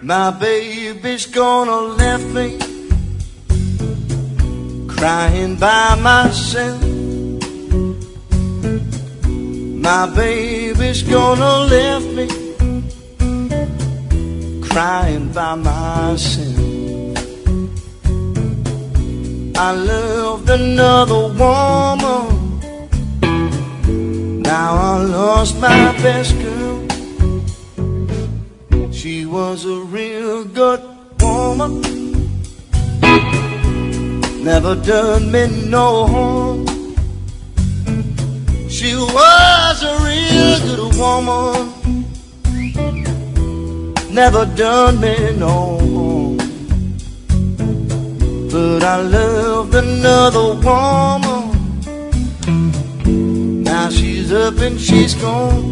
My baby's gonna left me crying by myself. My baby's gonna left me crying by myself. I loved another woman, now I lost my best girl. She was a real good woman, never done me no harm. She was a real good woman, never done me no harm. But I loved another woman, now she's up and she's gone.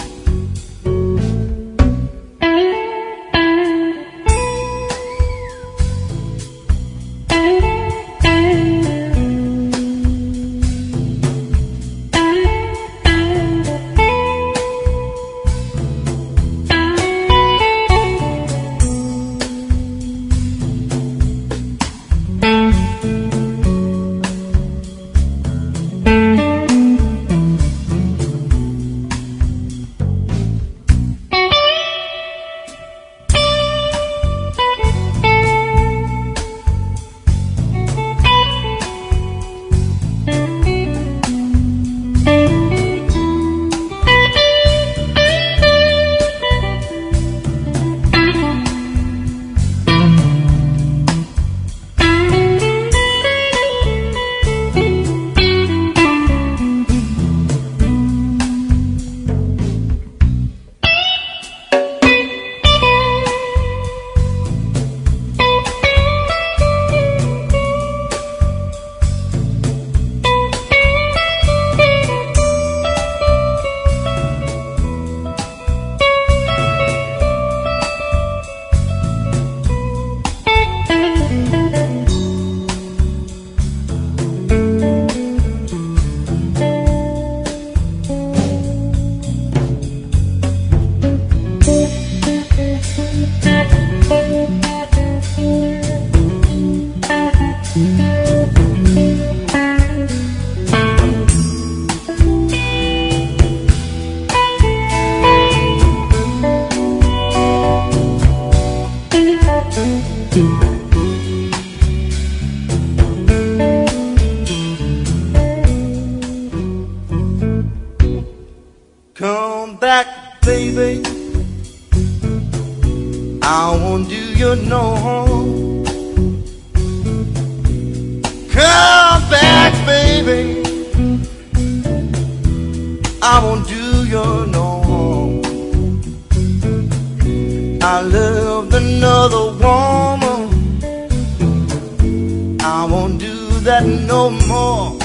Come back, baby, I won't do you no harm. Come back, baby, I won't do you no harm. I loved another woman, I won't do that no more.